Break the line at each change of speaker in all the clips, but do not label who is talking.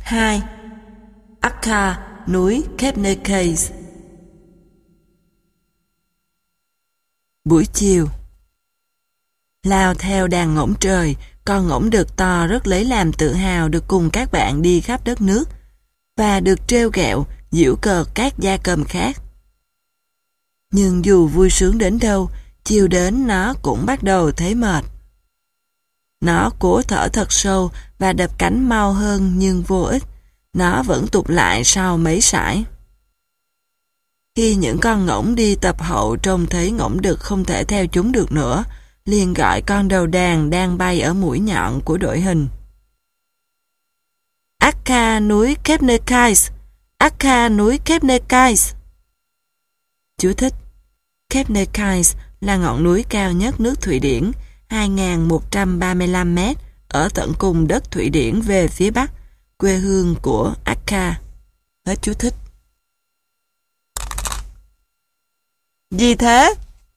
2. Akka, núi Kebnekaise. Buổi chiều, lao theo đàn ngỗng trời, con ngỗng đực to rất lấy làm tự hào được cùng các bạn đi khắp đất nước và được trêu ghẹo, giễu cợt các gia cầm khác. Nhưng dù vui sướng đến đâu, chiều đến nó cũng bắt đầu thấy mệt. Nó cố thở thật sâu và đập cánh mau hơn nhưng vô ích. Nó vẫn tụt lại sau mấy sải. Khi những con ngỗng đi tập hậu trông thấy ngỗng đực không thể theo chúng được nữa, liền gọi con đầu đàn đang bay ở mũi nhọn của đội hình. Akka, núi Kebnekaise! Akka, núi Kebnekaise! Chú thích: Kebnekaise là ngọn núi cao nhất nước Thụy Điển, 2.135 mét, ở tận cùng đất Thụy Điển về phía bắc, quê hương của Akka. Hết chú thích. Gì thế?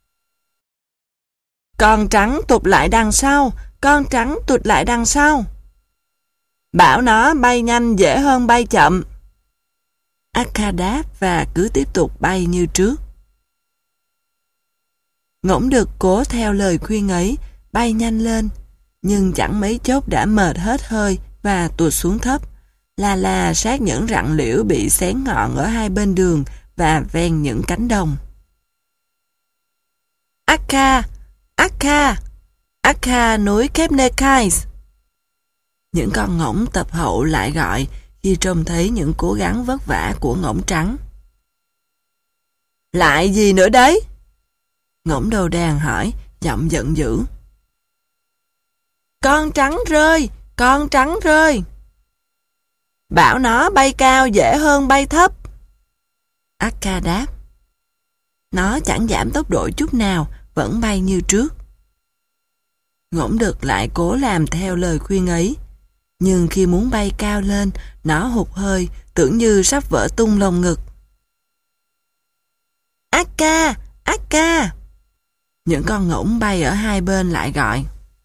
Con trắng tụt lại đằng sau, con trắng tụt lại đằng sau. Bảo nó bay nhanh dễ hơn bay chậm. Akka đáp và cứ tiếp tục bay như trước. Ngỗng đực cố theo lời khuyên ấy, bay nhanh lên, nhưng chẳng mấy chốc đã mệt hết hơi và tụt xuống thấp, là sát những rặng liễu bị xén ngọn ở hai bên đường và ven những cánh đồng. Akka! Akka! Akka, núi Kebnekaise! Những con ngỗng tập hậu lại gọi khi trông thấy những cố gắng vất vả của ngỗng trắng. Lại gì nữa đấy? Ngỗng đầu đàn hỏi, giọng giận dữ. Con trắng rơi! Con trắng rơi! Bảo nó bay cao dễ hơn bay thấp. Akka đáp. Nó chẳng giảm tốc độ chút nào, vẫn bay như trước. Ngỗng đực lại cố làm theo lời khuyên ấy, nhưng khi muốn bay cao lên, nó hụt hơi, tưởng như sắp vỡ tung lồng ngực. Akka! Akka! Những con ngỗng bay ở hai bên lại gọi.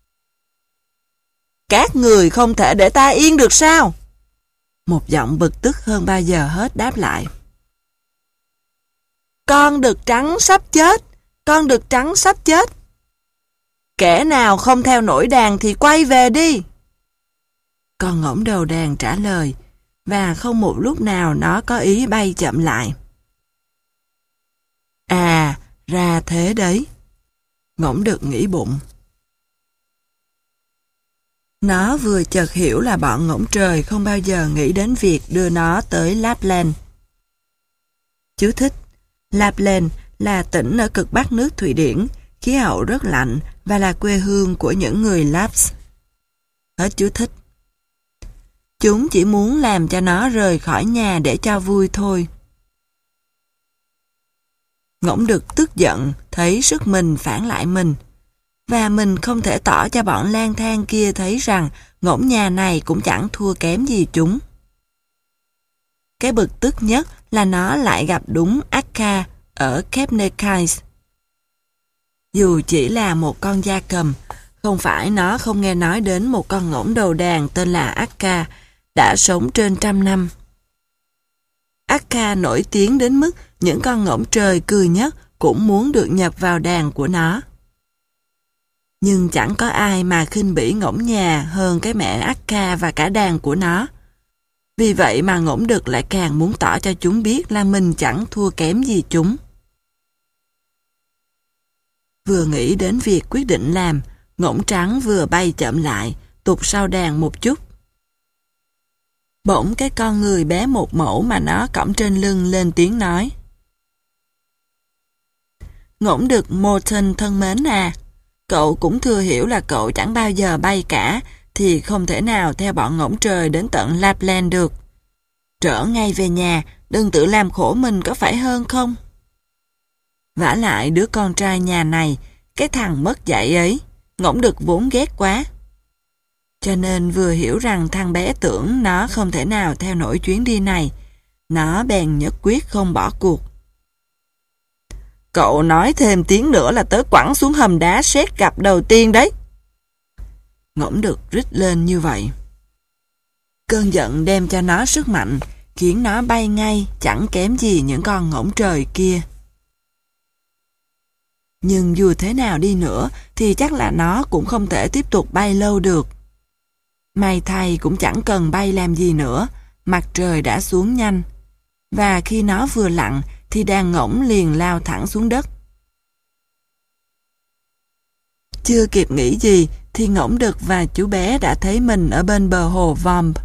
Các người không thể để ta yên được sao? Một giọng bực tức hơn bao giờ hết đáp lại. Con đực trắng sắp chết! Con đực trắng sắp chết! Kẻ nào không theo nổi đàn thì quay về đi! Con ngỗng đầu đàn trả lời, và không một lúc nào nó có ý bay chậm lại. À, ra thế đấy. Ngỗng đực nghĩ bụng. Nó vừa chợt hiểu là bọn ngỗng trời không bao giờ nghĩ đến việc đưa nó tới Lapland. Chú thích: Lapland là tỉnh ở cực bắc nước Thụy Điển, khí hậu rất lạnh và là quê hương của những người Laps. Hết chú thích. Chúng chỉ muốn làm cho nó rời khỏi nhà để cho vui thôi. Ngỗng đực tức giận, thấy sức mình phản lại mình, và mình không thể tỏ cho bọn lang thang kia thấy rằng ngỗng nhà này cũng chẳng thua kém gì chúng. Cái bực tức nhất là nó lại gặp đúng Akka ở Kebnekaise. Dù chỉ là một con gia cầm, không phải nó không nghe nói đến một con ngỗng đầu đàn tên là Akka, đã sống trên 100 năm. Akka nổi tiếng đến mức những con ngỗng trời cười nhất cũng muốn được nhập vào đàn của nó. Nhưng chẳng có ai mà khinh bỉ ngỗng nhà hơn cái mẹ Akka và cả đàn của nó. Vì vậy mà ngỗng đực lại càng muốn tỏ cho chúng biết là mình chẳng thua kém gì chúng. Vừa nghĩ đến việc quyết định làm, ngỗng trắng vừa bay chậm lại, tụt sau đàn một chút. Bỗng cái con người bé một mẫu mà nó cõng trên lưng lên tiếng nói. Ngỗng đực Morton thân mến à, cậu cũng thừa hiểu là cậu chẳng bao giờ bay cả, thì không thể nào theo bọn ngỗng trời đến tận Lapland được. Trở ngay về nhà, đừng tự làm khổ mình có phải hơn không? Vả lại đứa con trai nhà này, cái thằng mất dạy ấy, ngỗng đực vốn ghét quá. Cho nên vừa hiểu rằng thằng bé tưởng nó không thể nào theo nổi chuyến đi này, nó bèn nhất quyết không bỏ cuộc. Cậu nói thêm tiếng nữa là tớ quẳng xuống hầm đá sét gặp đầu tiên đấy. Ngỗng đực rít lên như vậy. Cơn giận đem cho nó sức mạnh, khiến nó bay ngay, chẳng kém gì những con ngỗng trời kia. Nhưng dù thế nào đi nữa thì chắc là nó cũng không thể tiếp tục bay lâu được. May thay cũng chẳng cần bay làm gì nữa, mặt trời đã xuống nhanh. Và khi nó vừa lặn thì đàn ngỗng liền lao thẳng xuống đất. Chưa kịp nghĩ gì thì ngỗng đực và chú bé đã thấy mình ở bên bờ hồ Vomp.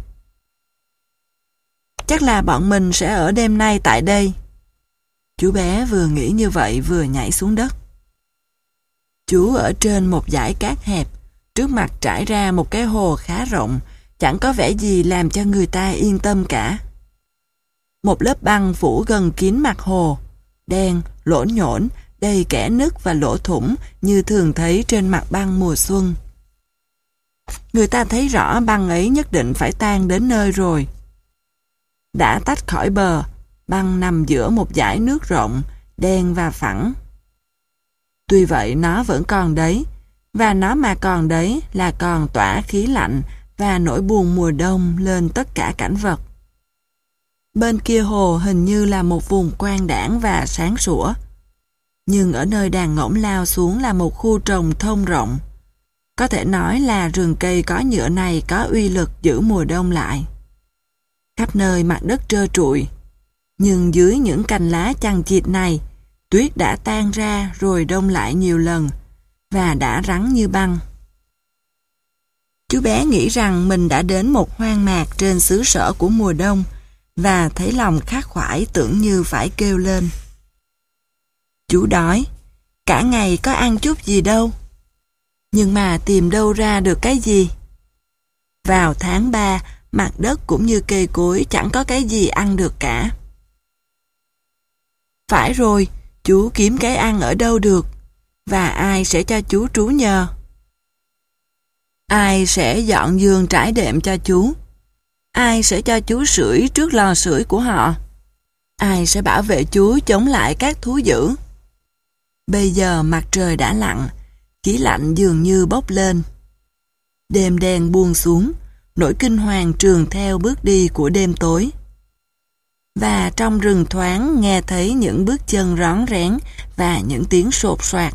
Chắc là bọn mình sẽ ở đêm nay tại đây. Chú bé vừa nghĩ như vậy vừa nhảy xuống đất. Chú ở trên một dải cát hẹp, trước mặt trải ra một cái hồ khá rộng, chẳng có vẻ gì làm cho người ta yên tâm cả. Một lớp băng phủ gần kín mặt hồ, đen, lỗ nhổn, đầy kẽ nứt và lỗ thủng như thường thấy trên mặt băng mùa xuân. Người ta thấy rõ băng ấy nhất định phải tan đến nơi rồi. Đã tách khỏi bờ, băng nằm giữa một dải nước rộng, đen và phẳng. Tuy vậy nó vẫn còn đấy, và nó mà còn đấy là còn tỏa khí lạnh và nỗi buồn mùa đông lên tất cả cảnh vật. Bên kia hồ hình như là một vùng quang đãng và sáng sủa. Nhưng ở nơi đàn ngỗng lao xuống là một khu trồng thông rộng. Có thể nói là rừng cây có nhựa này có uy lực giữ mùa đông lại. Khắp nơi mặt đất trơ trụi. Nhưng dưới những cành lá chằng chịt này, tuyết đã tan ra rồi đông lại nhiều lần, và đã rắn như băng. Chú bé nghĩ rằng mình đã đến một hoang mạc trên xứ sở của mùa đông, và thấy lòng khát khoải tưởng như phải kêu lên. Chú đói, cả ngày có ăn chút gì đâu. Nhưng mà tìm đâu ra được cái gì? Vào tháng 3, mặt đất cũng như cây cối chẳng có cái gì ăn được cả. Phải rồi, chú kiếm cái ăn ở đâu được? Và ai sẽ cho chú trú nhờ? Ai sẽ dọn giường trải đệm cho chú? Ai sẽ cho chú sưởi trước lò sưởi của họ? Ai sẽ bảo vệ chú chống lại các thú dữ? Bây giờ mặt trời đã lặn, khí lạnh dường như bốc lên. Đêm đen buông xuống, nỗi kinh hoàng trườn theo bước đi của đêm tối. Và trong rừng thoáng nghe thấy những bước chân rón rén và những tiếng sột soạt.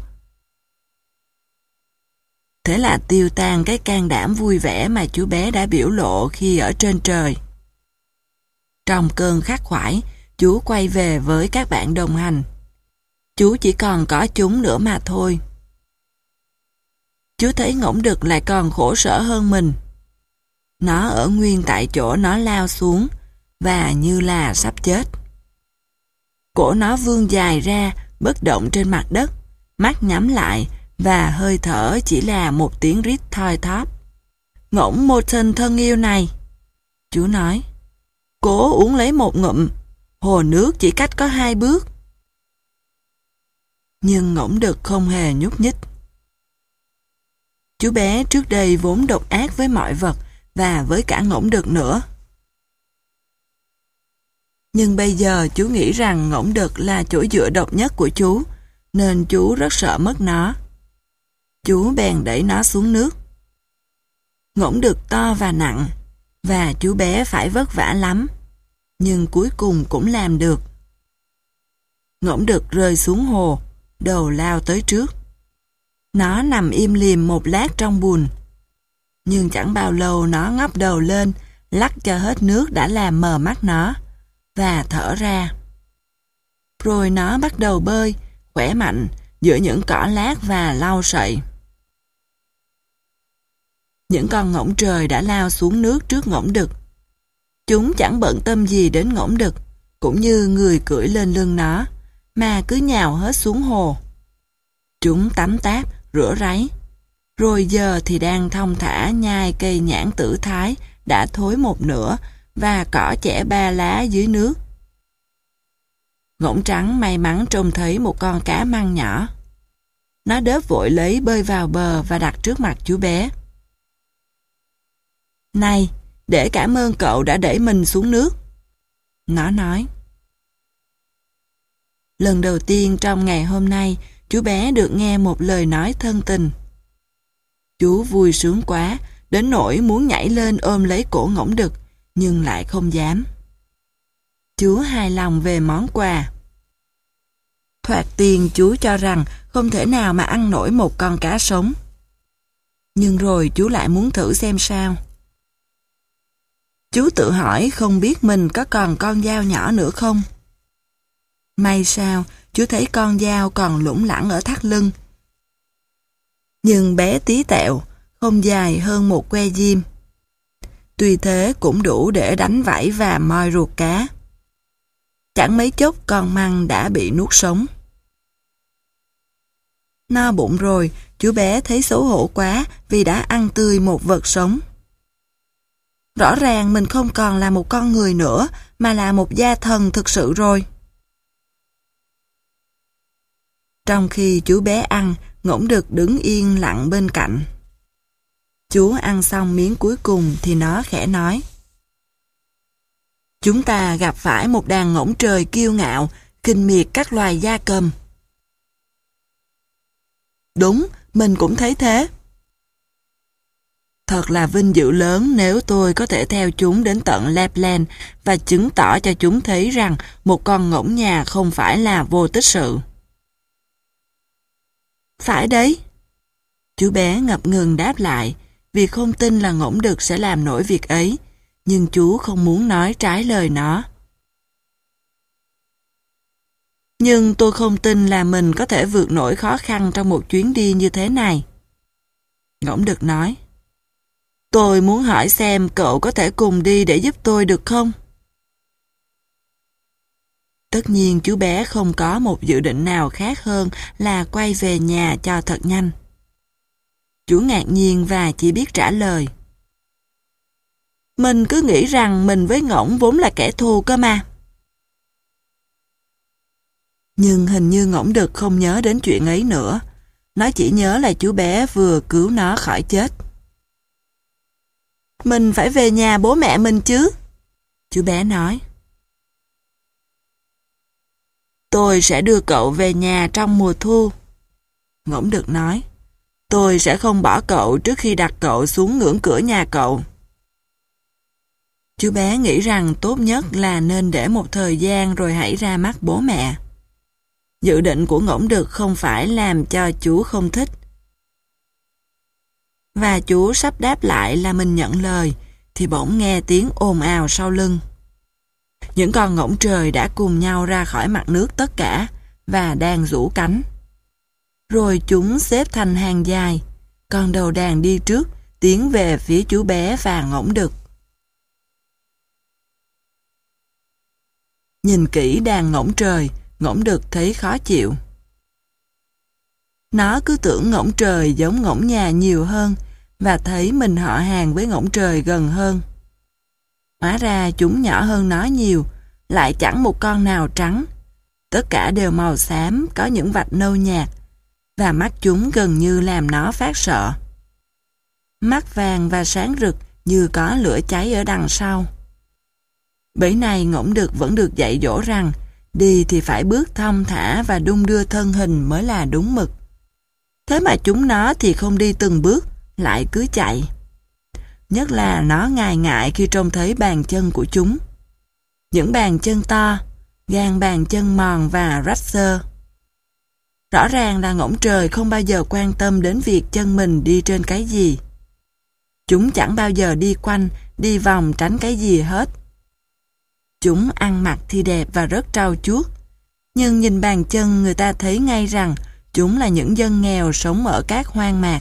Thế là tiêu tan cái can đảm vui vẻ mà chú bé đã biểu lộ khi ở trên trời. Trong cơn khát khoải, chú quay về với các bạn đồng hành. Chú chỉ còn có chúng nữa mà thôi. Chú thấy ngỗng đực lại còn khổ sở hơn mình. Nó ở nguyên tại chỗ nó lao xuống, và như là sắp chết. Cổ nó vươn dài ra, bất động trên mặt đất, mắt nhắm lại, và hơi thở chỉ là một tiếng rít thoi thóp. Ngỗng Morton thân yêu này, chú nói, cố uống lấy một ngụm, hồ nước chỉ cách có 2 bước. Nhưng ngỗng đực không hề nhúc nhích. Chú bé trước đây vốn độc ác với mọi vật và với cả ngỗng đực nữa. Nhưng bây giờ chú nghĩ rằng ngỗng đực là chỗ dựa độc nhất của chú, nên chú rất sợ mất nó. Chú bèn đẩy nó xuống nước. Ngỗng đực to và nặng, và chú bé phải vất vả lắm, nhưng cuối cùng cũng làm được. Ngỗng đực rơi xuống hồ, đầu lao tới trước. Nó nằm im lìm một lát trong bùn, nhưng chẳng bao lâu nó ngóc đầu lên, lắc cho hết nước đã làm mờ mắt nó, và thở ra. Rồi nó bắt đầu bơi, khỏe mạnh, giữa những cỏ lát và lau sậy. Những con ngỗng trời đã lao xuống nước trước ngỗng đực. Chúng chẳng bận tâm gì đến ngỗng đực, cũng như người cưỡi lên lưng nó, mà cứ nhào hết xuống hồ. Chúng tắm táp, rửa ráy, rồi giờ thì đang thong thả nhai cây nhãn tử thái đã thối một nửa và cỏ chẻ 3 lá dưới nước. Ngỗng trắng may mắn trông thấy một con cá măng nhỏ. Nó đớp vội lấy bơi vào bờ và đặt trước mặt chú bé. Này, để cảm ơn cậu đã đẩy mình xuống nước. Nó nói. Lần đầu tiên trong ngày hôm nay, chú bé được nghe một lời nói thân tình. Chú vui sướng quá, đến nỗi muốn nhảy lên ôm lấy cổ ngỗng đực, nhưng lại không dám. Chú hài lòng về món quà. Thoạt tiên chú cho rằng không thể nào mà ăn nổi một con cá sống. Nhưng rồi chú lại muốn thử xem sao. Chú tự hỏi không biết mình có còn con dao nhỏ nữa không. May sao, chú thấy con dao còn lủng lẳng ở thắt lưng. Nhưng bé tí tẹo, không dài hơn một que diêm. Tuy thế cũng đủ để đánh vảy và moi ruột cá. Chẳng mấy chốc con măng đã bị nuốt sống. No bụng rồi, chú bé thấy xấu hổ quá vì đã ăn tươi một vật sống. Rõ ràng mình không còn là một con người nữa, mà là một gia thần thực sự rồi. Trong khi chú bé ăn, Ngỗng Đực đứng yên lặng bên cạnh. Chú ăn xong miếng cuối cùng thì nó khẽ nói: Chúng ta gặp phải một đàn ngỗng trời kiêu ngạo, khinh miệt các loài gia cầm. Đúng, mình cũng thấy thế. Thật là vinh dự lớn nếu tôi có thể theo chúng đến tận Lapland và chứng tỏ cho chúng thấy rằng một con ngỗng nhà không phải là vô tích sự. Phải đấy. Chú bé ngập ngừng đáp lại, vì không tin là Ngỗng Đực sẽ làm nổi việc ấy, nhưng chú không muốn nói trái lời nó. Nhưng tôi không tin là mình có thể vượt nổi khó khăn trong một chuyến đi như thế này. Ngỗng Đực nói: Tôi muốn hỏi xem cậu có thể cùng đi để giúp tôi được không? Tất nhiên chú bé không có một dự định nào khác hơn là quay về nhà cho thật nhanh. Chú ngạc nhiên và chỉ biết trả lời: Mình cứ nghĩ rằng mình với Ngỗng vốn là kẻ thù cơ mà. Nhưng hình như Ngỗng Đực không nhớ đến chuyện ấy nữa. Nó chỉ nhớ là chú bé vừa cứu nó khỏi chết. Mình phải về nhà bố mẹ mình chứ, chú bé nói. Tôi sẽ đưa cậu về nhà trong mùa thu, Ngỗng Đực nói. Tôi sẽ không bỏ cậu trước khi đặt cậu xuống ngưỡng cửa nhà cậu. Chú bé nghĩ rằng tốt nhất là nên để một thời gian rồi hãy ra mắt bố mẹ. Dự định của Ngỗng Đực không phải làm cho chú không thích. Và chú sắp đáp lại là mình nhận lời, thì bỗng nghe tiếng ồn ào sau lưng. Những con ngỗng trời đã cùng nhau ra khỏi mặt nước tất cả và đang rũ cánh. Rồi chúng xếp thành hàng dài, con đầu đàn đi trước, tiến về phía chú bé và Ngỗng Đực. Nhìn kỹ đàn ngỗng trời, Ngỗng Đực thấy khó chịu. Nó cứ tưởng ngỗng trời giống ngỗng nhà nhiều hơn và thấy mình họ hàng với ngỗng trời gần hơn. Hóa ra chúng nhỏ hơn nó nhiều, lại chẳng một con nào trắng. Tất cả đều màu xám, có những vạch nâu nhạt, và mắt chúng gần như làm nó phát sợ. Mắt vàng và sáng rực như có lửa cháy ở đằng sau. Bấy này Ngỗng Đực vẫn được dạy dỗ rằng đi thì phải bước thong thả và đung đưa thân hình mới là đúng mực. Thế mà chúng nó thì không đi từng bước, lại cứ chạy. Nhất là nó ngại ngại khi trông thấy bàn chân của chúng. Những bàn chân to, gan bàn chân mòn và rách xơ. Rõ ràng là ngỗng trời không bao giờ quan tâm đến việc chân mình đi trên cái gì. Chúng chẳng bao giờ đi quanh, đi vòng tránh cái gì hết. Chúng ăn mặc thì đẹp và rất trau chuốt, nhưng nhìn bàn chân người ta thấy ngay rằng chúng là những dân nghèo sống ở các hoang mạc.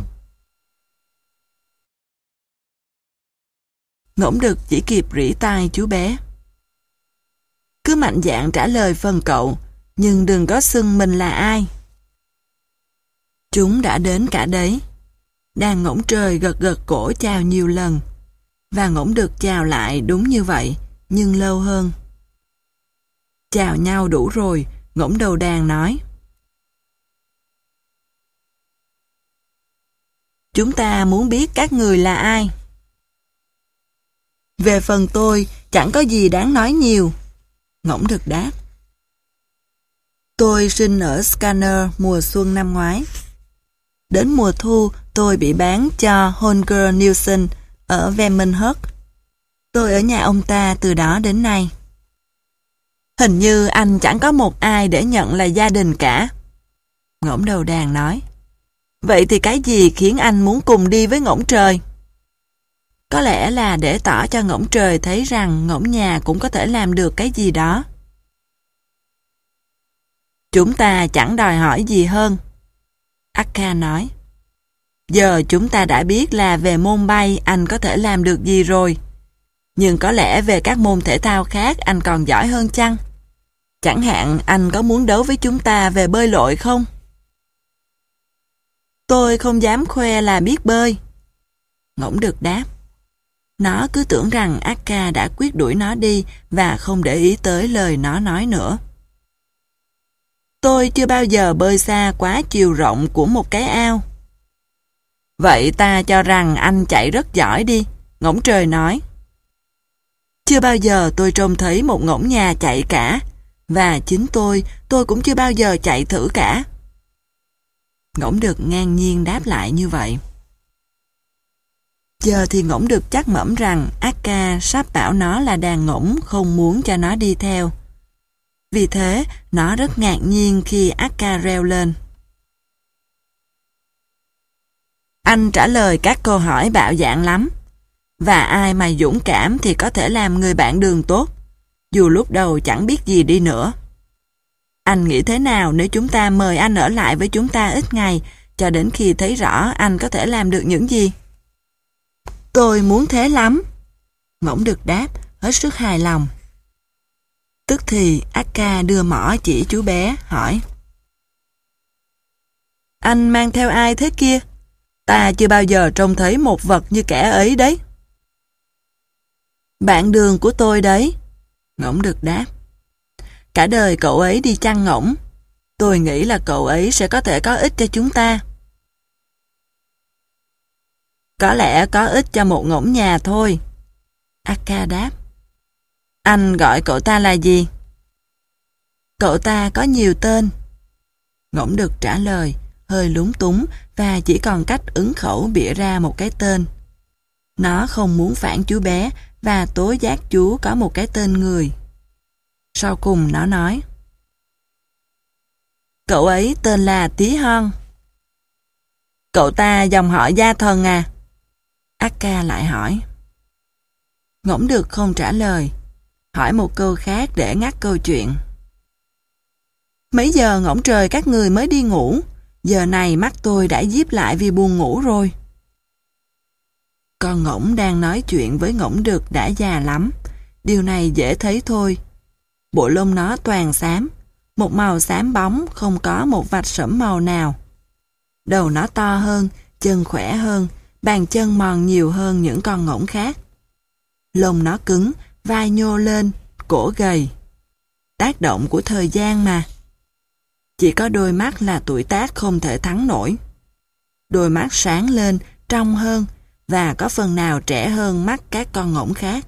Ngỗng Đực chỉ kịp rỉ tai chú bé. Cứ mạnh dạn trả lời phần cậu, nhưng đừng có xưng mình là ai. Chúng đã đến cả đấy. Đàn ngỗng trời gật gật cổ chào nhiều lần, và Ngỗng Đực chào lại đúng như vậy, nhưng lâu hơn. Chào nhau đủ rồi, ngỗng đầu đàn nói: Chúng ta muốn biết các người là ai. Về phần tôi, chẳng có gì đáng nói nhiều, Ngỗng Đực đáp. Tôi sinh ở Scanner mùa xuân năm ngoái. Đến mùa thu, tôi bị bán cho Holger Nielsen ở Vemenhurst. Tôi ở nhà ông ta từ đó đến nay. Hình như anh chẳng có một ai để nhận là gia đình cả. Ngỗng đầu đàn nói. Vậy thì cái gì khiến anh muốn cùng đi với ngỗng trời? Có lẽ là để tỏ cho ngỗng trời thấy rằng ngỗng nhà cũng có thể làm được cái gì đó. Chúng ta chẳng đòi hỏi gì hơn. Akka nói. Giờ chúng ta đã biết là về môn bay anh có thể làm được gì rồi. Nhưng có lẽ về các môn thể thao khác anh còn giỏi hơn chăng? Chẳng hạn anh có muốn đấu với chúng ta về bơi lội không? Tôi không dám khoe là biết bơi. Ngỗng đực đáp. Nó cứ tưởng rằng Akka đã quyết đuổi nó đi và không để ý tới lời nó nói nữa. Tôi chưa bao giờ bơi xa quá chiều rộng của một cái ao. Vậy ta cho rằng anh chạy rất giỏi đi, ngỗng trời nói. Chưa bao giờ tôi trông thấy một ngỗng nhà chạy cả, và chính tôi cũng chưa bao giờ chạy thử cả. Ngỗng đực ngang nhiên đáp lại như vậy. Giờ thì ngỗng đực chắc mẩm rằng Akka sắp bảo nó là đàn ngỗng không muốn cho nó đi theo. Vì thế, nó rất ngạc nhiên khi Akka reo lên. Anh trả lời các câu hỏi bạo dạn lắm. Và ai mà dũng cảm thì có thể làm người bạn đường tốt, dù lúc đầu chẳng biết gì đi nữa. Anh nghĩ thế nào nếu chúng ta mời anh ở lại với chúng ta ít ngày, cho đến khi thấy rõ anh có thể làm được những gì? Tôi muốn thế lắm. Ngỗng đực đáp, hết sức hài lòng. Tức thì Akka đưa mỏ chỉ chú bé, hỏi. Anh mang theo ai thế kia? Ta chưa bao giờ trông thấy một vật như kẻ ấy đấy. Bạn đường của tôi đấy. Ngỗng đực đáp. Cả đời cậu ấy đi chăn ngỗng. Tôi nghĩ là cậu ấy sẽ có thể có ích cho chúng ta. Có lẽ có ích cho một ngỗng nhà thôi. Akka đáp. Anh gọi cậu ta là gì? Cậu ta có nhiều tên. Ngỗng đực trả lời, hơi lúng túng và chỉ còn cách ứng khẩu bịa ra một cái tên. Nó không muốn phản chú bé và tố giác chú có một cái tên người. Sau cùng nó nói. Cậu ấy tên là Tí Hon. Cậu ta dòng họ gia thần à? Akka lại hỏi. Ngỗng đực không trả lời, hỏi một câu khác để ngắt câu chuyện. Mấy giờ ngỗng trời các người mới đi ngủ? Giờ này mắt tôi đã díp lại vì buồn ngủ rồi. Con ngỗng đang nói chuyện với ngỗng đực đã già lắm. Điều này dễ thấy thôi. Bộ lông nó toàn xám, một màu xám bóng, không có một vạch sẫm màu nào. Đầu nó to hơn, chân khỏe hơn, bàn chân mòn nhiều hơn những con ngỗng khác. Lông nó cứng, vai nhô lên, cổ gầy. Tác động của thời gian mà. Chỉ có đôi mắt là tuổi tác không thể thắng nổi. Đôi mắt sáng lên, trong hơn và có phần nào trẻ hơn mắt các con ngỗng khác.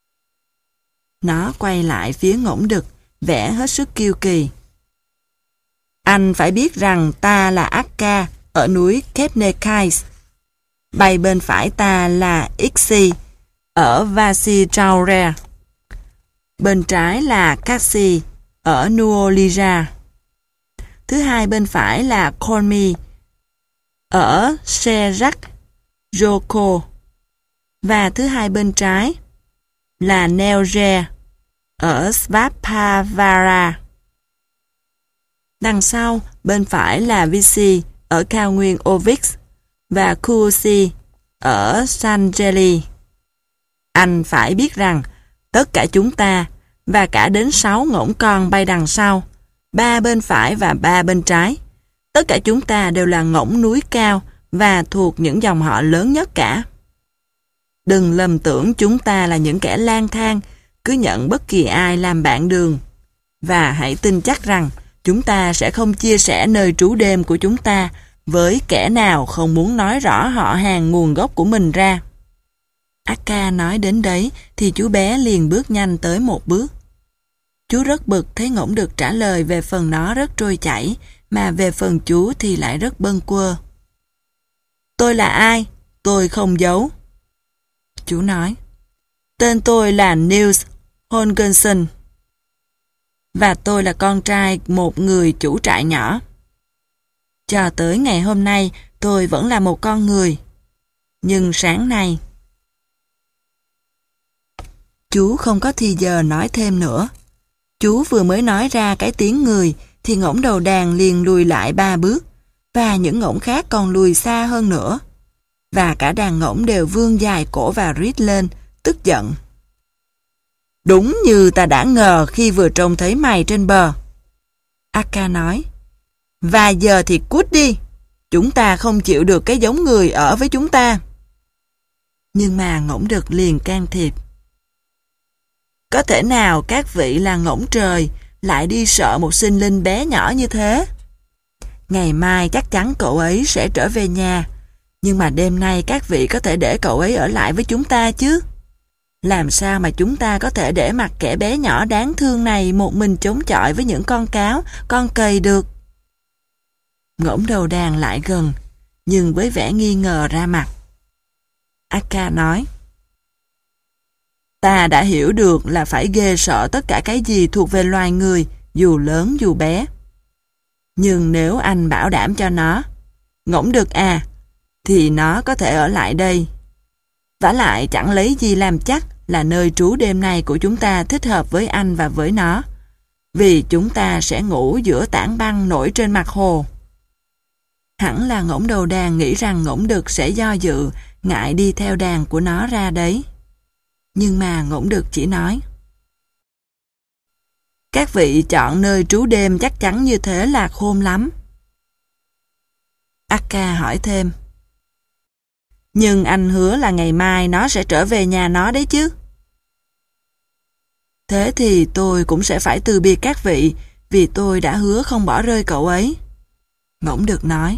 Nó quay lại phía ngỗng đực, vẻ hết sức kiêu kỳ. Anh phải biết rằng ta là Akka ở núi Kebnekaise. Bay bên phải ta là Ixi ở Vasichaure. Bên trái là Cassi ở Nuolija. Thứ hai bên phải là Kolmi ở Serak Joko. Và thứ hai bên trái là Neoge ở Svapavara. Đằng sau, bên phải là Visi ở cao nguyên Ovix và Kuusi ở Sangeli. Anh phải biết rằng tất cả chúng ta và cả đến 6 ngỗng con bay đằng sau, 3 bên phải và 3 bên trái, tất cả chúng ta đều là ngỗng núi cao và thuộc những dòng họ lớn nhất cả. Đừng lầm tưởng chúng ta là những kẻ lang thang, cứ nhận bất kỳ ai làm bạn đường. Và hãy tin chắc rằng chúng ta sẽ không chia sẻ nơi trú đêm của chúng ta với kẻ nào không muốn nói rõ họ hàng nguồn gốc của mình ra. Akka nói đến đấy thì chú bé liền bước nhanh tới một bước. Chú rất bực thấy ngỗng đực trả lời về phần nó rất trôi chảy, mà về phần chú thì lại rất bâng quơ. Tôi là ai? Tôi không giấu. Chú nói. Tên tôi là Nils Holgersson. Và tôi là con trai một người chủ trại nhỏ. Cho tới ngày hôm nay, tôi vẫn là một con người. Nhưng sáng nay... Chú không có thì giờ nói thêm nữa. Chú vừa mới nói ra cái tiếng người, thì ngỗng đầu đàn liền lùi lại 3 bước, và những ngỗng khác còn lùi xa hơn nữa. Và cả đàn ngỗng đều vươn dài cổ và rít lên, tức giận. Đúng như ta đã ngờ khi vừa trông thấy mày trên bờ. Akka nói. Và giờ thì cút đi. Chúng ta không chịu được cái giống người ở với chúng ta. Nhưng mà ngỗng đực liền can thiệp. Có thể nào các vị là ngỗng trời lại đi sợ một sinh linh bé nhỏ như thế? Ngày mai chắc chắn cậu ấy sẽ trở về nhà. Nhưng mà đêm nay các vị có thể để cậu ấy ở lại với chúng ta chứ? Làm sao mà chúng ta có thể để mặc kẻ bé nhỏ đáng thương này một mình chống chọi với những con cáo, con cầy được? Ngỗng đầu đàn lại gần, nhưng với vẻ nghi ngờ ra mặt. Akka nói. Ta đã hiểu được là phải ghê sợ tất cả cái gì thuộc về loài người, dù lớn dù bé. Nhưng nếu anh bảo đảm cho nó, ngỗng đực à, thì nó có thể ở lại đây. Vả lại chẳng lấy gì làm chắc là nơi trú đêm nay của chúng ta thích hợp với anh và với nó, vì chúng ta sẽ ngủ giữa tảng băng nổi trên mặt hồ. Hẳn là ngỗng đầu đàn nghĩ rằng ngỗng đực sẽ do dự, ngại đi theo đàn của nó ra đấy. Nhưng mà ngỗng đực chỉ nói. Các vị chọn nơi trú đêm chắc chắn như thế là khôn lắm. Akka hỏi thêm. Nhưng anh hứa là ngày mai nó sẽ trở về nhà nó đấy chứ. Thế thì tôi cũng sẽ phải từ biệt các vị, vì tôi đã hứa không bỏ rơi cậu ấy. Ngỗng đực nói.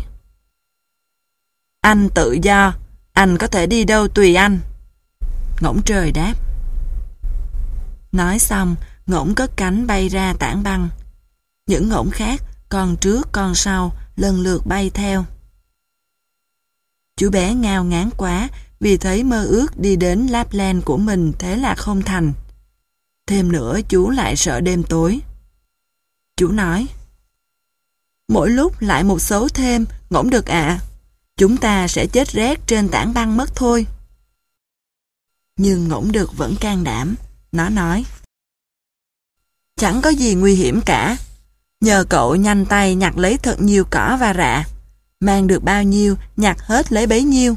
Anh tự do, anh có thể đi đâu tùy anh. Ngỗng trời đáp. Nói xong, ngỗng cất cánh bay ra tảng băng. Những ngỗng khác, con trước con sau, lần lượt bay theo. Chú bé ngao ngán quá vì thấy mơ ước đi đến Lapland của mình thế là không thành. Thêm nữa chú lại sợ đêm tối. Chú nói. Mỗi lúc lại một số thêm, ngỗng đực ạ. Chúng ta sẽ chết rét trên tảng băng mất thôi. Nhưng ngỗng đực vẫn can đảm. Nó nói. Chẳng có gì nguy hiểm cả. Nhờ cậu nhanh tay nhặt lấy thật nhiều cỏ và rạ. Mang được bao nhiêu, nhặt hết lấy bấy nhiêu.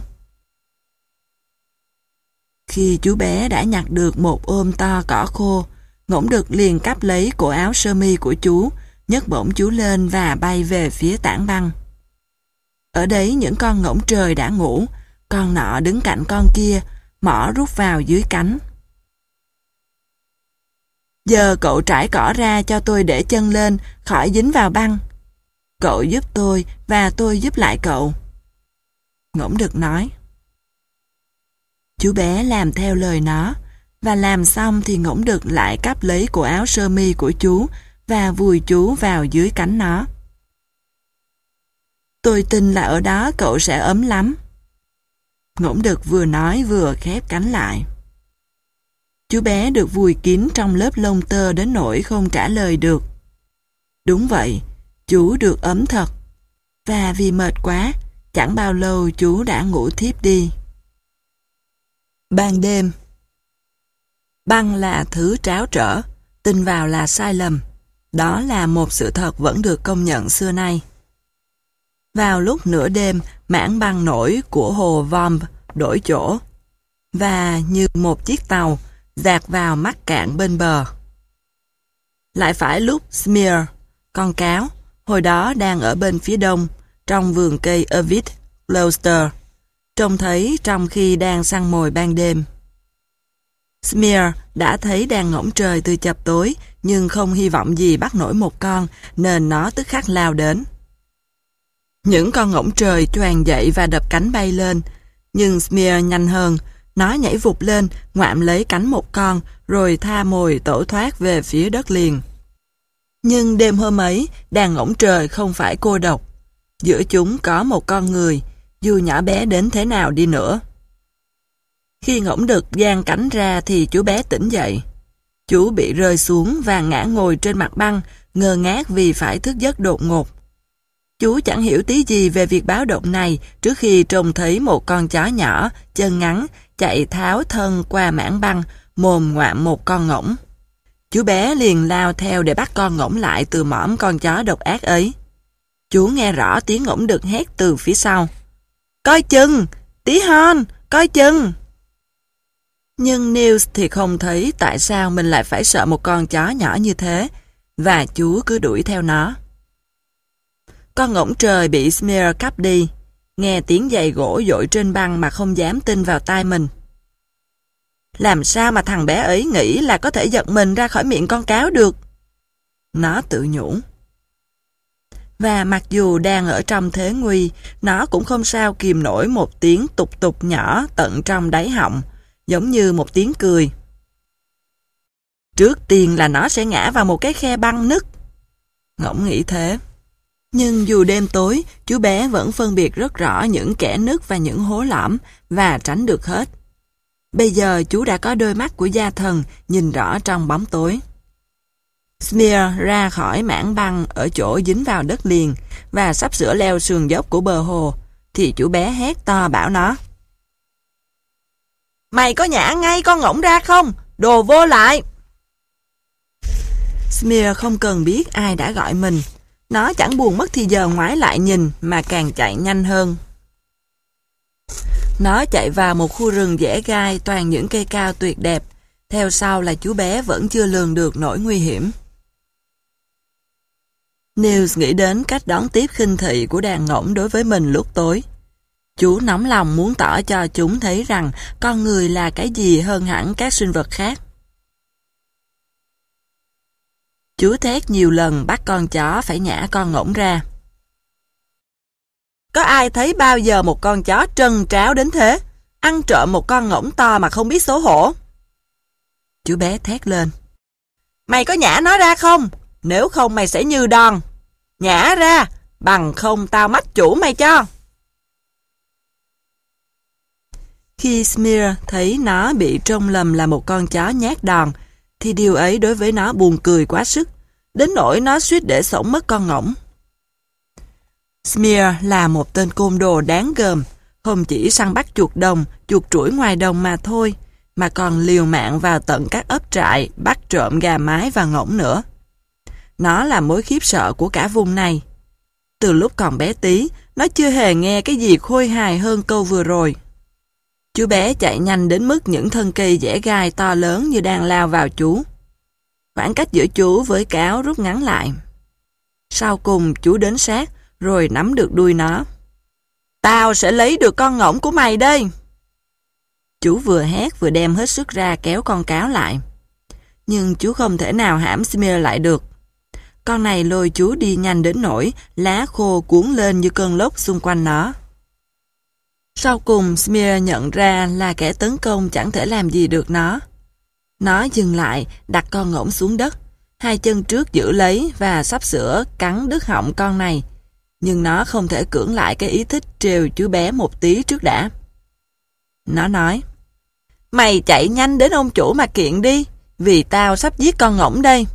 Khi chú bé đã nhặt được một ôm to cỏ khô, ngỗng đực liền cắp lấy cổ áo sơ mi của chú, nhấc bổng chú lên và bay về phía tảng băng. Ở đấy những con ngỗng trời đã ngủ, con nọ đứng cạnh con kia, mỏ rút vào dưới cánh. Giờ cậu trải cỏ ra cho tôi để chân lên, khỏi dính vào băng. Cậu giúp tôi và tôi giúp lại cậu. Ngỗng đực nói. Chú bé làm theo lời nó, và làm xong thì ngỗng đực lại cắp lấy cổ áo sơ mi của chú và vùi chú vào dưới cánh nó. Tôi tin là ở đó cậu sẽ ấm lắm. Ngỗng đực vừa nói vừa khép cánh lại. Chú bé được vùi kín trong lớp lông tơ đến nỗi không trả lời được. Đúng vậy, chú được ấm thật. Và vì mệt quá, chẳng bao lâu chú đã ngủ thiếp đi. Ban đêm. Băng là thứ tráo trở, tin vào là sai lầm. Đó là một sự thật vẫn được công nhận xưa nay. Vào lúc nửa đêm, mảng băng nổi của hồ Vomp đổi chỗ, và như một chiếc tàu dạt vào mắc cạn bên bờ. Lại phải lúc Smear, con cáo, hồi đó đang ở bên phía đông, trong vườn cây Ervid, Gloucester, trông thấy trong khi đang săn mồi ban đêm. Smear đã thấy đàn ngỗng trời từ chập tối, nhưng không hy vọng gì bắt nổi một con, nên nó tức khắc lao đến. Những con ngỗng trời choàng dậy và đập cánh bay lên, nhưng Smear nhanh hơn, nó nhảy vụt lên, ngoạm lấy cánh một con, rồi tha mồi tổ thoát về phía đất liền. Nhưng đêm hôm ấy, đàn ngỗng trời không phải cô độc. Giữa chúng có một con người, dù nhỏ bé đến thế nào đi nữa. Khi ngỗng đực giang cánh ra thì chú bé tỉnh dậy. Chú bị rơi xuống và ngã ngồi trên mặt băng, ngơ ngác vì phải thức giấc đột ngột. Chú chẳng hiểu tí gì về việc báo động này trước khi trông thấy một con chó nhỏ, chân ngắn, chạy tháo thân qua mảng băng, mồm ngoạm một con ngỗng. Chú bé liền lao theo để bắt con ngỗng lại từ mõm con chó độc ác ấy. Chú nghe rõ tiếng ngỗng đực hét từ phía sau. Coi chừng! Tí hon! Coi chừng! Nhưng Niels thì không thấy tại sao mình lại phải sợ một con chó nhỏ như thế, và chú cứ đuổi theo nó. Con ngỗng trời bị Smear cắp đi, nghe tiếng giày gỗ dội trên băng mà không dám tin vào tai mình. Làm sao mà thằng bé ấy nghĩ là có thể giật mình ra khỏi miệng con cáo được? Nó tự nhủ. Và mặc dù đang ở trong thế nguy, nó cũng không sao kìm nổi một tiếng tục tục nhỏ tận trong đáy họng, giống như một tiếng cười. Trước tiên là nó sẽ ngã vào một cái khe băng nứt. Ngỗng nghĩ thế. Nhưng dù đêm tối, chú bé vẫn phân biệt rất rõ những kẽ nứt và những hố lõm và tránh được hết. Bây giờ chú đã có đôi mắt của gia thần nhìn rõ trong bóng tối. Smear ra khỏi mảng băng ở chỗ dính vào đất liền và sắp sửa leo sườn dốc của bờ hồ, thì chú bé hét to bảo nó. Mày có nhả ngay con ngỗng ra không? Đồ vô lại! Smear không cần biết ai đã gọi mình. Nó chẳng buồn mất thì giờ ngoái lại nhìn mà càng chạy nhanh hơn. Nó chạy vào một khu rừng dẻ gai toàn những cây cao tuyệt đẹp. Theo sau là chú bé vẫn chưa lường được nỗi nguy hiểm. Niels nghĩ đến cách đón tiếp khinh thị của đàn ngỗng đối với mình lúc tối. Chú nóng lòng muốn tỏ cho chúng thấy rằng con người là cái gì hơn hẳn các sinh vật khác. Chú thét nhiều lần bắt con chó phải nhả con ngỗng ra. Có ai thấy bao giờ một con chó trân tráo đến thế? Ăn trộm một con ngỗng to mà không biết xấu hổ. Chú bé thét lên. Mày có nhả nó ra không? Nếu không mày sẽ như đòn. Nhả ra, bằng không tao mách chủ mày cho. Khi Smear thấy nó bị trông lầm là một con chó nhát đòn, thì điều ấy đối với nó buồn cười quá sức, đến nỗi nó suýt để xổng mất con ngỗng. Smear là một tên côn đồ đáng gờm, không chỉ săn bắt chuột đồng, chuột trũi ngoài đồng mà thôi, mà còn liều mạng vào tận các ấp trại, bắt trộm gà mái và ngỗng nữa. Nó là mối khiếp sợ của cả vùng này. Từ lúc còn bé tí, nó chưa hề nghe cái gì khôi hài hơn câu vừa rồi. Chú bé chạy nhanh đến mức những thân cây dẻ gai to lớn như đang lao vào chú. Khoảng cách giữa chú với cáo rút ngắn lại. Sau cùng chú đến sát, rồi nắm được đuôi nó. Tao sẽ lấy được con ngỗng của mày đây. Chú vừa hét vừa đem hết sức ra kéo con cáo lại. Nhưng chú không thể nào hãm Smear lại được. Con này lôi chú đi nhanh đến nỗi lá khô cuốn lên như cơn lốc xung quanh nó. Sau cùng Smear nhận ra là kẻ tấn công chẳng thể làm gì được nó. Nó dừng lại, đặt con ngỗng xuống đất, hai chân trước giữ lấy và sắp sửa cắn đứt họng con này. Nhưng nó không thể cưỡng lại cái ý thích trêu chú bé một tí trước đã. Nó nói, mày chạy nhanh đến ông chủ mà kiện đi, vì tao sắp giết con ngỗng đây.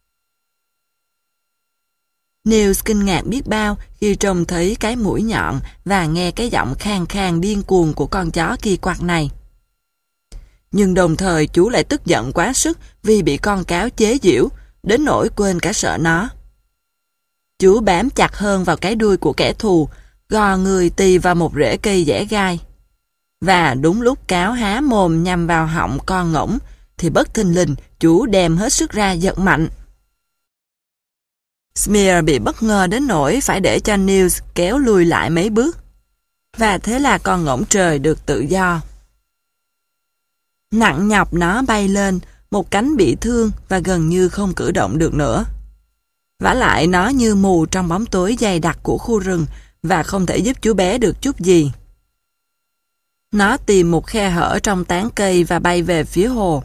Niels kinh ngạc biết bao khi trông thấy cái mũi nhọn và nghe cái giọng khàn khàn điên cuồng của con chó kỳ quặc này. Nhưng đồng thời chú lại tức giận quá sức vì bị con cáo chế giễu, đến nỗi quên cả sợ nó. Chú bám chặt hơn vào cái đuôi của kẻ thù, gò người tì vào một rễ cây dẻ gai. Và đúng lúc cáo há mồm nhằm vào họng con ngỗng, thì bất thình lình chú đem hết sức ra giật mạnh. Smear bị bất ngờ đến nỗi phải để cho Niels kéo lùi lại mấy bước. Và thế là con ngỗng trời được tự do. Nặng nhọc nó bay lên, một cánh bị thương và gần như không cử động được nữa. Vả lại nó như mù trong bóng tối dày đặc của khu rừng và không thể giúp chú bé được chút gì. Nó tìm một khe hở trong tán cây và bay về phía hồ.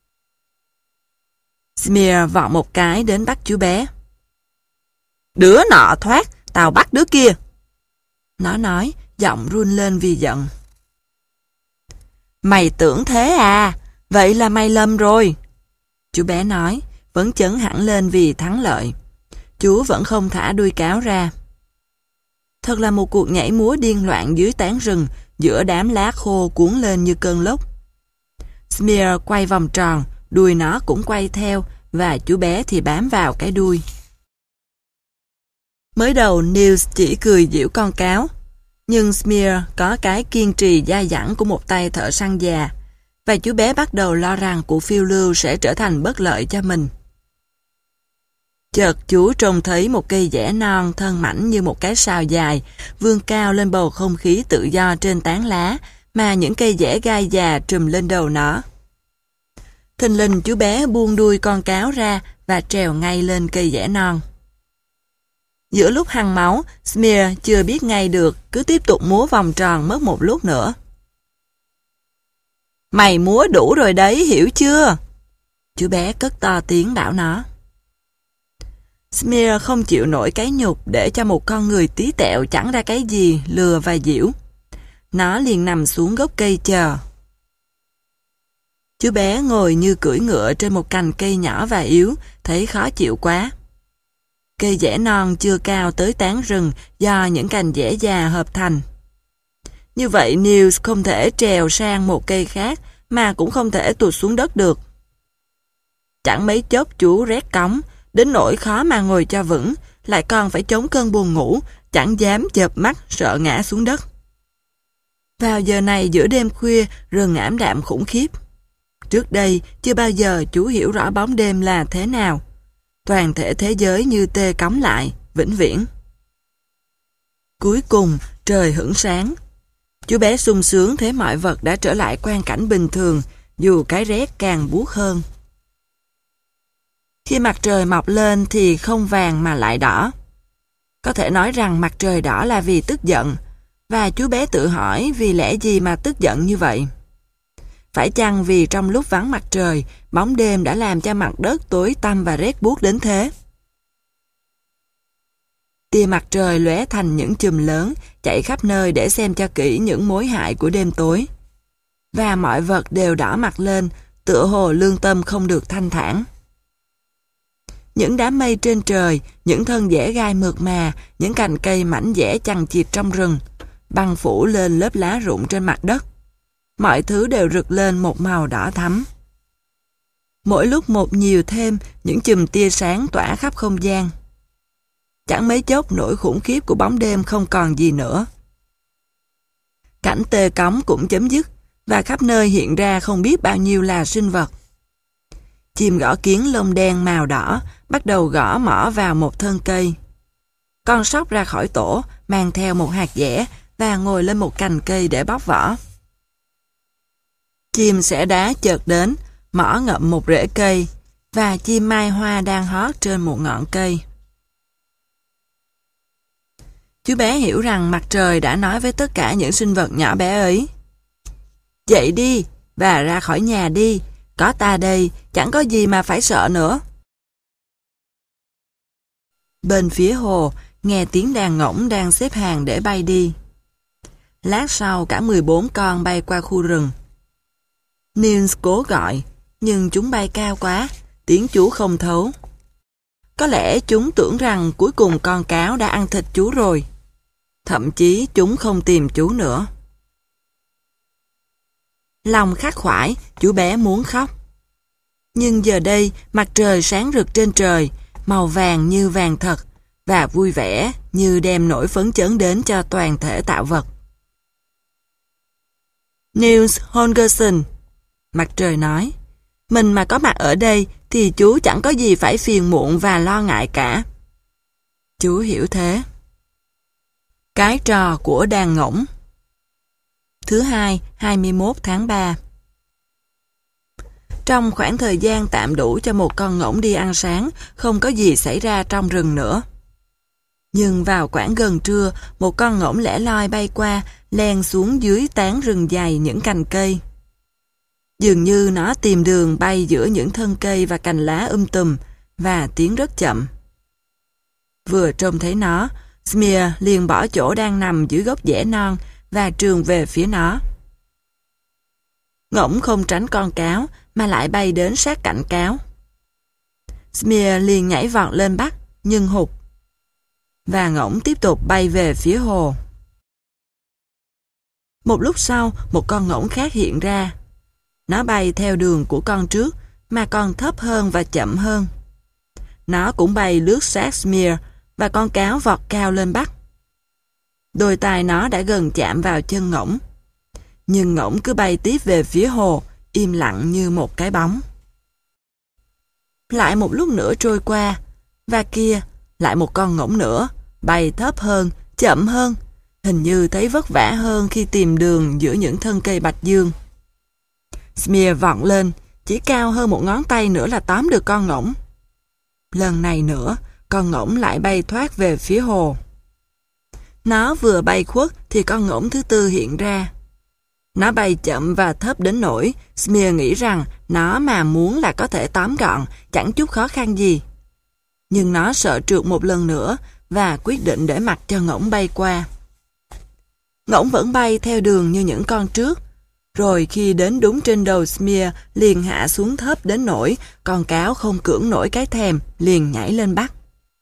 Smear vọt một cái đến bắt chú bé. Đứa nọ thoát, tao bắt đứa kia. Nó nói, giọng run lên vì giận. Mày tưởng thế à? Vậy là mày lầm rồi. Chú bé nói, phấn chấn hẳn lên vì thắng lợi. Chú vẫn không thả đuôi cáo ra. Thật là một cuộc nhảy múa điên loạn dưới tán rừng, giữa đám lá khô cuốn lên như cơn lốc. Smear quay vòng tròn, đuôi nó cũng quay theo, và chú bé thì bám vào cái đuôi. Mới đầu Niels chỉ cười giễu con cáo, nhưng Smear có cái kiên trì dai dẳng của một tay thợ săn già, và chú bé bắt đầu lo rằng cuộc phiêu lưu sẽ trở thành bất lợi cho mình. Chợt chú trông thấy một cây dẻ non thân mảnh như một cái sào dài, vươn cao lên bầu không khí tự do trên tán lá, mà những cây dẻ gai già trùm lên đầu nó. Thình lình chú bé buông đuôi con cáo ra và trèo ngay lên cây dẻ non. Giữa lúc hăng máu, Smear chưa biết ngay được, cứ tiếp tục múa vòng tròn mất một lúc nữa. Mày múa đủ rồi đấy, hiểu chưa? Chú bé cất to tiếng bảo nó. Smear không chịu nổi cái nhục để cho một con người tí tẹo chẳng ra cái gì lừa và giễu. Nó liền nằm xuống gốc cây chờ. Chú bé ngồi như cưỡi ngựa trên một cành cây nhỏ và yếu, thấy khó chịu quá. Cây dẻ non chưa cao tới tán rừng do những cành dẻ già hợp thành. Như vậy Niels không thể trèo sang một cây khác mà cũng không thể tụt xuống đất được. Chẳng mấy chốc chú rét cóng, đến nỗi khó mà ngồi cho vững, lại còn phải chống cơn buồn ngủ, chẳng dám chợp mắt sợ ngã xuống đất. Vào giờ này giữa đêm khuya, rừng ảm đạm khủng khiếp. Trước đây, chưa bao giờ chú hiểu rõ bóng đêm là thế nào. Toàn thể thế giới như tê cống lại, vĩnh viễn. Cuối cùng, trời hửng sáng. Chú bé sung sướng thấy mọi vật đã trở lại quang cảnh bình thường, dù cái rét càng buốt hơn. Khi mặt trời mọc lên thì không vàng mà lại đỏ. Có thể nói rằng mặt trời đỏ là vì tức giận, và chú bé tự hỏi vì lẽ gì mà tức giận như vậy. Phải chăng vì trong lúc vắng mặt trời, bóng đêm đã làm cho mặt đất tối tăm và rét buốt đến thế? Tia mặt trời lóe thành những chùm lớn, chạy khắp nơi để xem cho kỹ những mối hại của đêm tối. Và mọi vật đều đỏ mặt lên, tựa hồ lương tâm không được thanh thản. Những đám mây trên trời, những thân dẻ gai mượt mà, những cành cây mảnh dẻ chằng chịt trong rừng, băng phủ lên lớp lá rụng trên mặt đất. Mọi thứ đều rực lên một màu đỏ thắm. Mỗi lúc một nhiều thêm, những chùm tia sáng tỏa khắp không gian. Chẳng mấy chốc nỗi khủng khiếp của bóng đêm không còn gì nữa. Cảnh tê cống cũng chấm dứt, và khắp nơi hiện ra không biết bao nhiêu là sinh vật. Chim gõ kiến lông đen màu đỏ bắt đầu gõ mỏ vào một thân cây. Con sóc ra khỏi tổ, mang theo một hạt dẻ và ngồi lên một cành cây để bóc vỏ. Chim sẻ đá chợt đến, mỏ ngậm một rễ cây, và chim mai hoa đang hót trên một ngọn cây. Chú bé hiểu rằng mặt trời đã nói với tất cả những sinh vật nhỏ bé ấy. Dậy đi, và ra khỏi nhà đi, có ta đây, chẳng có gì mà phải sợ nữa. Bên phía hồ, nghe tiếng đàn ngỗng đang xếp hàng để bay đi. Lát sau cả 14 con bay qua khu rừng. Niels cố gọi, nhưng chúng bay cao quá, tiếng chú không thấu. Có lẽ chúng tưởng rằng cuối cùng con cáo đã ăn thịt chú rồi. Thậm chí chúng không tìm chú nữa. Lòng khắc khoải, chú bé muốn khóc. Nhưng giờ đây, mặt trời sáng rực trên trời, màu vàng như vàng thật, và vui vẻ như đem nỗi phấn chấn đến cho toàn thể tạo vật. Niels Holgersson, mặt trời nói, mình mà có mặt ở đây thì chú chẳng có gì phải phiền muộn và lo ngại cả. Chú hiểu thế. Cái trò của đàn ngỗng. Thứ hai, 21 tháng 3. Trong khoảng thời gian tạm đủ cho một con ngỗng đi ăn sáng, không có gì xảy ra trong rừng nữa. Nhưng vào khoảng gần trưa, một con ngỗng lẻ loi bay qua, len xuống dưới tán rừng dày những cành cây. Dường như nó tìm đường bay giữa những thân cây và cành lá tùm, và tiến rất chậm. Vừa trông thấy nó, Smear liền bỏ chỗ đang nằm dưới gốc dẻ non và trườn về phía nó. Ngỗng không tránh con cáo mà lại bay đến sát cạnh cáo. Smear liền nhảy vọt lên bắt, nhưng hụt. Và ngỗng tiếp tục bay về phía hồ. Một lúc sau, một con ngỗng khác hiện ra. Nó bay theo đường của con trước, mà còn thấp hơn và chậm hơn. Nó cũng bay lướt sát Smear, và con cáo vọt cao lên bắt. Đôi tai nó đã gần chạm vào chân ngỗng. Nhưng ngỗng cứ bay tiếp về phía hồ, im lặng như một cái bóng. Lại một lúc nữa trôi qua, và kia, lại một con ngỗng nữa, bay thấp hơn, chậm hơn, hình như thấy vất vả hơn khi tìm đường giữa những thân cây bạch dương. Smear vọt lên, chỉ cao hơn một ngón tay nữa là tóm được con ngỗng. Lần này nữa, con ngỗng lại bay thoát về phía hồ. Nó vừa bay khuất thì con ngỗng thứ tư hiện ra. Nó bay chậm và thấp đến nỗi Smear nghĩ rằng nó mà muốn là có thể tóm gọn, chẳng chút khó khăn gì. Nhưng nó sợ trượt một lần nữa và quyết định để mặc cho ngỗng bay qua. Ngỗng vẫn bay theo đường như những con trước, rồi khi đến đúng trên đầu Smear liền hạ xuống thấp đến nỗi con cáo không cưỡng nổi cái thèm, liền nhảy lên bắt.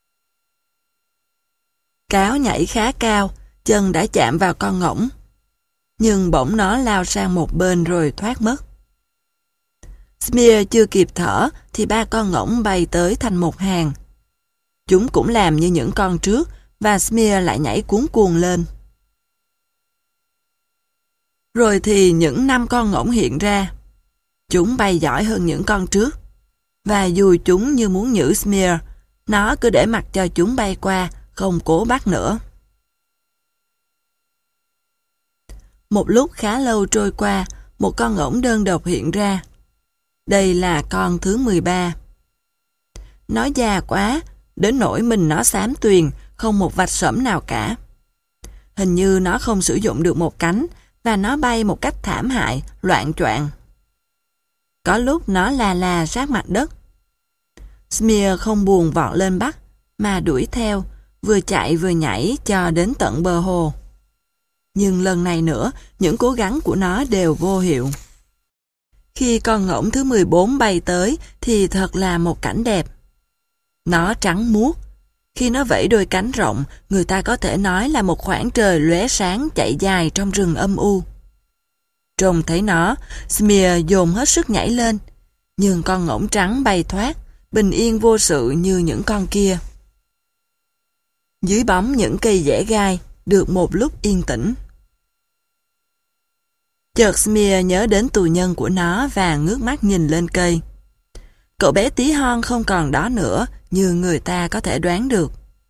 Cáo nhảy khá cao, chân đã chạm vào con ngỗng. Nhưng bỗng nó lao sang một bên rồi thoát mất. Smear chưa kịp thở thì ba con ngỗng bay tới thành một hàng. Chúng cũng làm như những con trước và Smear lại nhảy cuống cuồng lên. Rồi thì những 5 con ngỗng hiện ra. Chúng bay giỏi hơn những con trước. Và dù chúng như muốn nhử Smear, nó cứ để mặc cho chúng bay qua, không cố bắt nữa. Một lúc khá lâu trôi qua, một con ngỗng đơn độc hiện ra. Đây là con thứ 13. Nó già quá, đến nỗi mình nó xám tuyền, không một vạch sõm nào cả. Hình như nó không sử dụng được một cánh, và nó bay một cách thảm hại, loạng choạng. Có lúc nó la sát mặt đất. Smear không buồn vọt lên bắt, mà đuổi theo, vừa chạy vừa nhảy cho đến tận bờ hồ. Nhưng lần này nữa, những cố gắng của nó đều vô hiệu. Khi con ngỗng thứ 14 bay tới thì thật là một cảnh đẹp. Nó trắng muốt. Khi nó vẫy đôi cánh rộng, người ta có thể nói là một khoảng trời lóe sáng chạy dài trong rừng âm u. Trông thấy nó, Smear dồn hết sức nhảy lên, nhưng con ngỗng trắng bay thoát, bình yên vô sự như những con kia. Dưới bóng những cây dẻ gai, được một lúc yên tĩnh. Chợt Smear nhớ đến tù nhân của nó và ngước mắt nhìn lên cây. Cậu bé tí hon không còn đó nữa, như người ta có thể đoán được.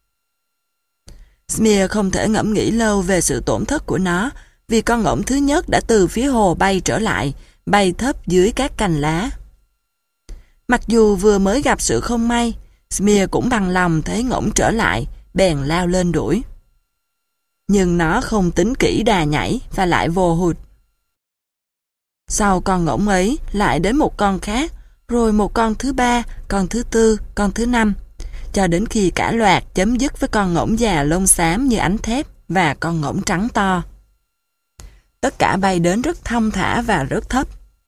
Smear không thể ngẫm nghĩ lâu về sự tổn thất của nó, vì con ngỗng thứ nhất đã từ phía hồ bay trở lại, bay thấp dưới các cành lá. Mặc dù vừa mới gặp sự không may, Smear cũng bằng lòng thấy ngỗng trở lại, bèn lao lên đuổi. Nhưng nó không tính kỹ đà nhảy và lại vô hụt. Sau con ngỗng ấy lại đến một con khác, rồi một con thứ 3, con thứ 4, con thứ 5, cho đến khi cả loạt chấm dứt với con ngỗng già lông xám như ánh thép và con ngỗng trắng to. Tất cả bay đến rất thong thả và rất thấp.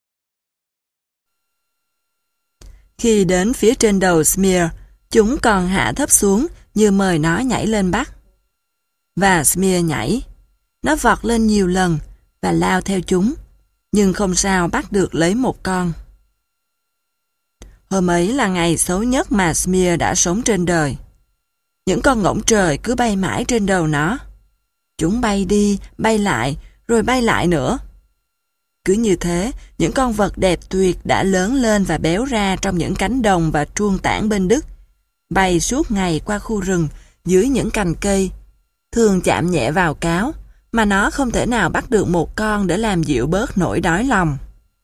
Khi đến phía trên đầu Smear, chúng còn hạ thấp xuống như mời nó nhảy lên bắt. Và Smear nhảy. Nó vọt lên nhiều lần và lao theo chúng, nhưng không sao bắt được lấy một con. Hôm ấy là ngày xấu nhất mà Smear đã sống trên đời. Những con ngỗng trời cứ bay mãi trên đầu nó. Chúng bay đi, bay lại, rồi bay lại nữa. Cứ như thế, những con vật đẹp tuyệt đã lớn lên và béo ra trong những cánh đồng và truông tảng bên Đức, bay suốt ngày qua khu rừng, dưới những cành cây, thường chạm nhẹ vào cáo, mà nó không thể nào bắt được một con để làm dịu bớt nỗi đói lòng.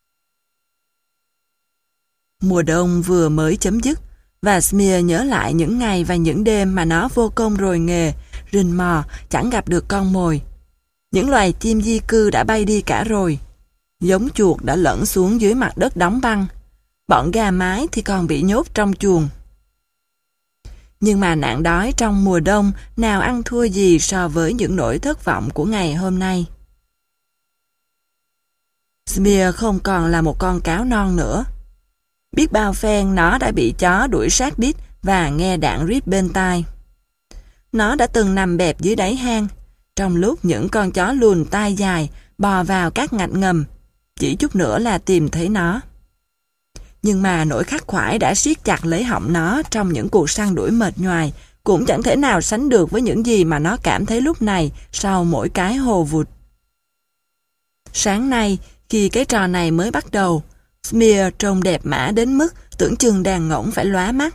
Mùa đông vừa mới chấm dứt, và Smear nhớ lại những ngày và những đêm mà nó vô công rồi nghề, rình mò, chẳng gặp được con mồi. Những loài chim di cư đã bay đi cả rồi. Giống chuột đã lẫn xuống dưới mặt đất đóng băng. Bọn gà mái thì còn bị nhốt trong chuồng. Nhưng mà nạn đói trong mùa đông nào ăn thua gì so với những nỗi thất vọng của ngày hôm nay. Smear không còn là một con cáo non nữa. Biết bao phen nó đã bị chó đuổi sát đít và nghe đạn rít bên tai. Nó đã từng nằm bẹp dưới đáy hang, trong lúc những con chó lùn tai dài bò vào các ngạch ngầm, chỉ chút nữa là tìm thấy nó. Nhưng mà nỗi khắc khoải đã siết chặt lấy họng nó trong những cuộc săn đuổi mệt nhoài, cũng chẳng thể nào sánh được với những gì mà nó cảm thấy lúc này sau mỗi cái hồ vụt. Sáng nay, khi cái trò này mới bắt đầu, Smear trông đẹp mã đến mức tưởng chừng đàn ngỗng phải lóa mắt.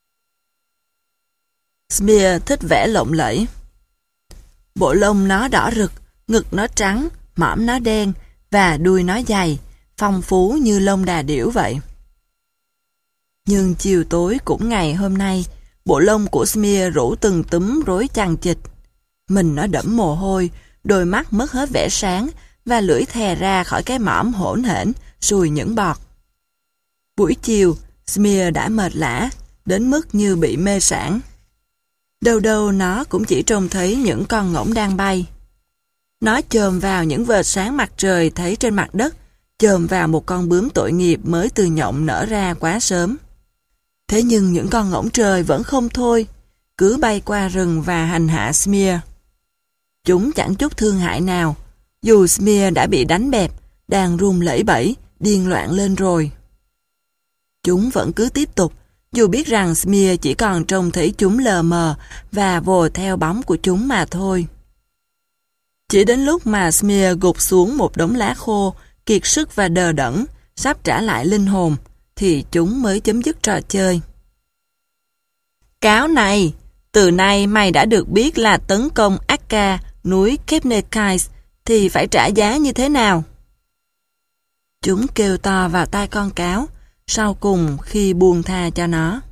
Smear thích vẽ lộng lẫy. Bộ lông nó đỏ rực, ngực nó trắng, mõm nó đen và đuôi nó dày, phong phú như lông đà điểu vậy. Nhưng chiều tối cũng ngày hôm nay, bộ lông của Smear rủ từng túm rối chằng chịt. Mình nó đẫm mồ hôi, đôi mắt mất hết vẻ sáng và lưỡi thè ra khỏi cái mõm hỗn hển, sùi những bọt. Buổi chiều, Smear đã mệt lả, đến mức như bị mê sảng. Đâu đâu nó cũng chỉ trông thấy những con ngỗng đang bay. Nó chồm vào những vệt sáng mặt trời thấy trên mặt đất, chồm vào một con bướm tội nghiệp mới từ nhộng nở ra quá sớm. Thế nhưng những con ngỗng trời vẫn không thôi, cứ bay qua rừng và hành hạ Smear. Chúng chẳng chút thương hại nào, dù Smear đã bị đánh bẹp, đang run lẩy bẩy, điên loạn lên rồi. Chúng vẫn cứ tiếp tục, dù biết rằng Smear chỉ còn trông thấy chúng lờ mờ và vồ theo bóng của chúng mà thôi. Chỉ đến lúc mà Smear gục xuống một đống lá khô, kiệt sức và đờ đẫn, sắp trả lại linh hồn, thì chúng mới chấm dứt trò chơi. Cáo này, từ nay mày đã được biết là tấn công Akka, núi Kebnekaise, thì phải trả giá như thế nào? Chúng kêu to vào tai con cáo, sau cùng khi buông tha cho nó.